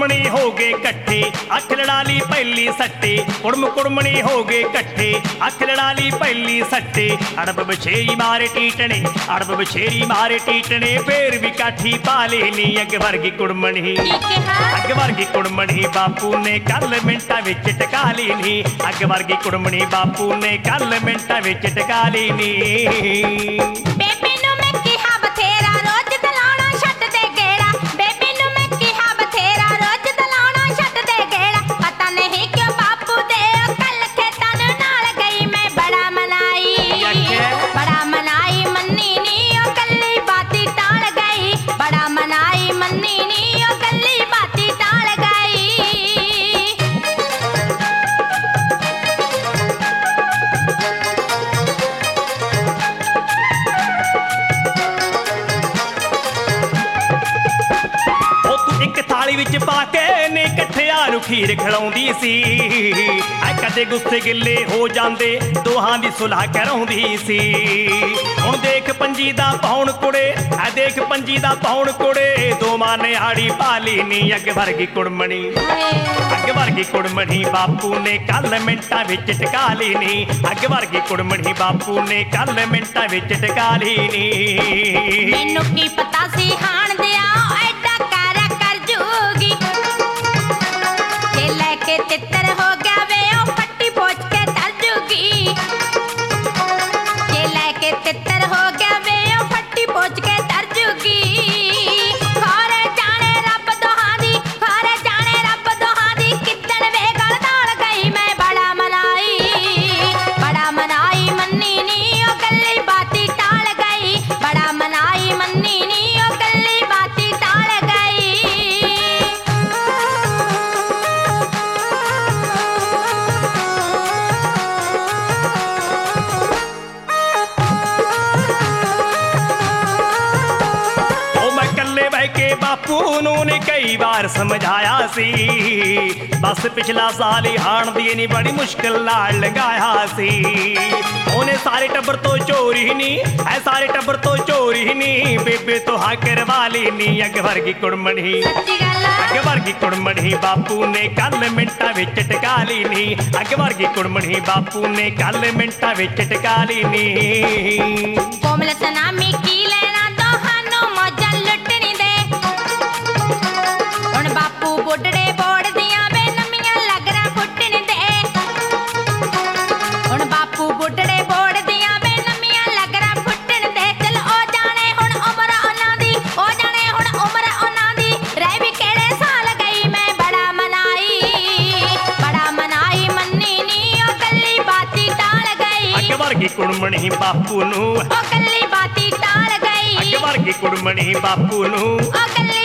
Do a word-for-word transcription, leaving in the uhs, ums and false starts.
कुड़मणी हो गए कट्ठे अख लड़ा ली पहली सट्टे कुड़म कुड़मणी हो गए कट्ठे अख लड़ा ली पहली सट्टे अड़ब बछेरी मारे टीटने अड़ब बछेरी मारे टीटने फिर भी काठी पा लेनी अग वर्गी कुड़मणी अग वर्गी कुड़मणी बापू ने कल मिंटा विच टका लेनी अग वर्गी कुड़मणी बापू ने कल मिंटा विच टका लेनी बेबे नू मैं किहा बथेरा रोज दलाना छट दे गेड़ा बेबे नू मैं किहा बथेरा रोज दलाना छट दे गेड़ा पता नहीं क्यों बापू दे कल खेतां नू नाल गई मैं बड़ा मनाई बड़ा मनाई मन्नी नी ओ कल्ली बाती टाल गई बड़ा मनाई मन्नी नी ओ कल्ली बाती टाल गई थाली विच पाके ने कट्ठियां नूं खीर खिलाउंदी सी ऐ कदे गुस्से गिले हो जांदे दोहां दी सुलह कराउंदी सी हुण देख पंजी दा पौण कुड़े ऐ देख पंजी दा पौण कुड़े दो मां ने आड़ी पाली नी अग वर्गी कुड़मणी अग वर्गी कुड़मणी बापू ने कल मिंटां विच टका लेनी अग वर्गी कुड़मणी बापू ने कल मिंटां विच टका लेनी मैनूं की पता सी हाण दिया ऐडा कारा कर जूगी जे लेके तितर हो गया वे ओ पट्टी पोछ के तर जूगी जे लेके तितर हो गया वे ओ पट्टी पोछ के तर जूगी खारे जाने रब दोहां दी खारे जाने रब दोहां दी कितन वे गल नाल गई मैं बड़ा मनाई बड़ा मनाई मन्नी नी ओ गल्ली बाती टाल गई बड़ा मनाई मन्नी नी ओ गल्ली बाती टाल गई के बापू नूं ने कई बार समझाया सी बस पिछला साल ही हाण दी नी बड़ी मुश्किल नाल लंघाया सी ओने सारे टब्बर तो चोरी नी ऐ सारे टब्बर तो चोरी नी बेबे तो हा करवा लेनी अग वर्गी कुड़मणी अग वर्गी कुड़मणी बापू ने कल मिंटां विच टका लेनी अग वर्गी कुड़मणी बापू ने कल मिंटां विच टका लेनी कोमल सनामी की लेना दोहानू मौजां लुटनी दे हुण बापू बुढ़ड़े बोड़ दियां वे नमियां लगरा फुटन दे हुण बापू बुढ़ड़े बोड़ दियां वे नमियां लगरा फुटन दे चल ओ जाने हुण उमर उन्हां दी ओ जाने हुण उमर उन्हां दी रह भी केड़े साल गई मैं बड़ा मनाई बड़ा मनाई मन्नी नी ओ कल्ली बाती टाल गई अग वर्गी कुड़मणी बापू नूं ओ कल्ली बाती टाल गई अग वर्गी कुड़मणी बापू नूं ओ कल्ली